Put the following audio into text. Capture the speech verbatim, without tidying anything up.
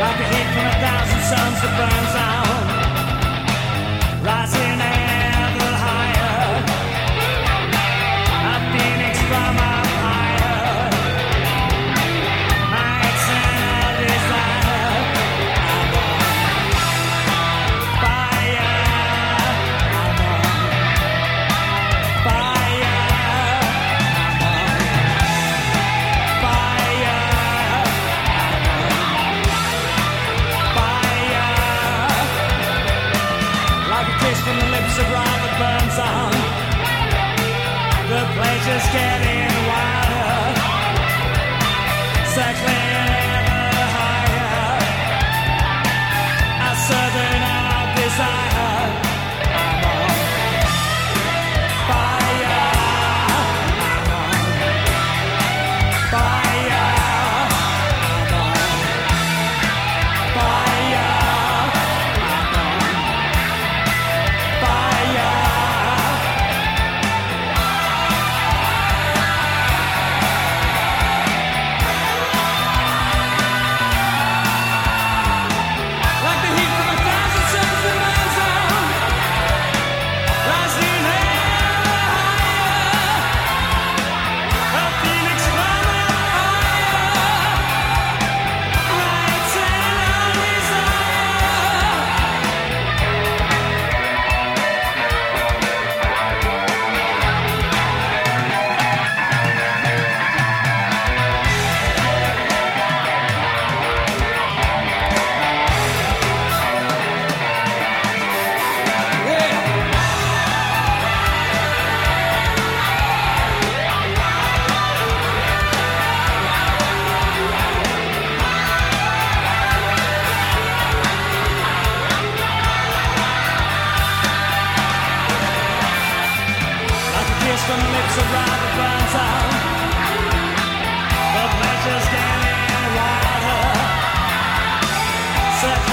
like the heat from a thousand suns that burns out, rising ever higher, a phoenix from up higher, my eternal desire. I'm on fire, I'm on fire, I'm on fire. From the lips of rhyme that burns on, the pleasure's getting wilder, circling ever higher, a southern of desire. I'm on fire, I'm on fire, I'm on fire. From the lips of rhyme that burns out, the pleasure's getting wilder.